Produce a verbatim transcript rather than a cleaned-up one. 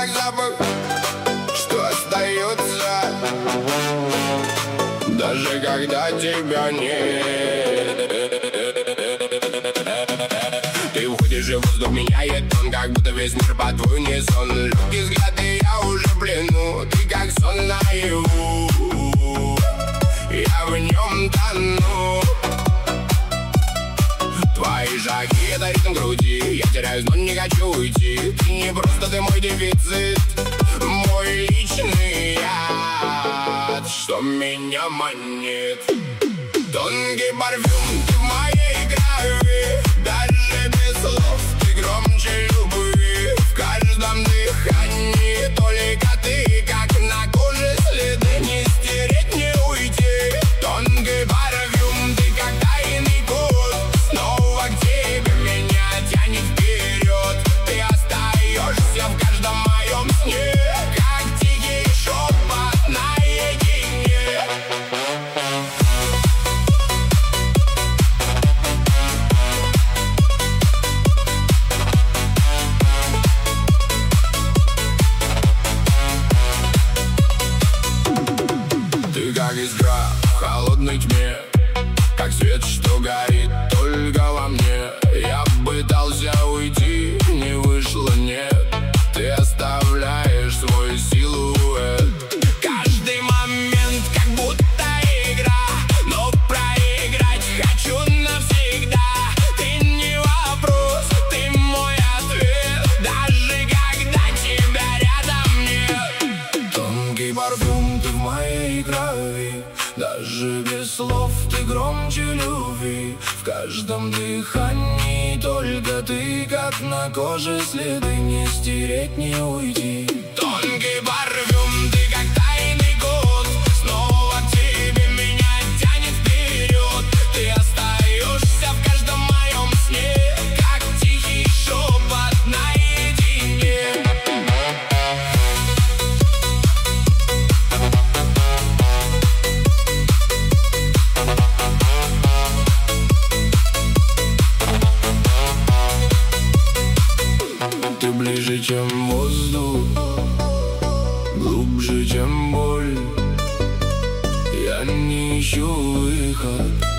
как запах, что остается, даже когда тебя нет. Ты уходишь, и воздух меняет тон, как будто весь мир под унисон. Легкий взгляд, и я уже в плену, ты как сон наяву, я в нем тону. Твои шаги — это ритм груди, я теряюсь, но не хочу уйти. Ты не просто, ты мой дефицит, мой личный яд, что меня манит. Тонкий парфюм, ты в моей крови, даже без слов ты громче любви. В каждом дыхании только ты, как на коже следы, не стереть, не уйти. Тонкий парфюм, ты как тайный код, снова к тебе меня тянет вперед. Ты остаешься в каждом моем сне, как тихий шепот наедине. Ты как искра в холодной тьме, как свет, что горит только во мне. Я пытался уйти, не вышло, нет. Ты оставляешь свой силуэт. Каждый момент как будто игра, но проиграть хочу навсегда. Ты не вопрос, ты мой ответ, даже когда тебя рядом нет. Тонкий парфюм, ты в моей крови, даже без слов ты громче любви. В каждом дыхании только ты, как на коже следы, не стереть, не уйти. Тонкий парфюм, ты как тайный код, снова к тебе меня тянет вперед. Ты остаешься в каждом моем сне, как тихий шепот наедине. Ты ближе, чем воздух, глубже, чем боль. Я не ищу выход,